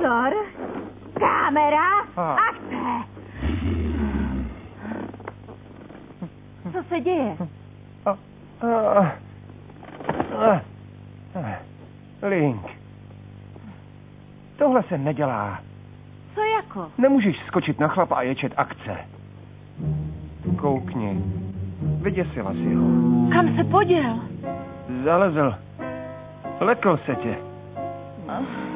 Pozor! Kamera, akce! Co se děje? Link. Tohle se nedělá. Co jako? Nemůžeš skočit na chlapa a ječet akce. Koukni. Vyděsila si ho. Kam se poděl? Zalezl. Lekl se tě.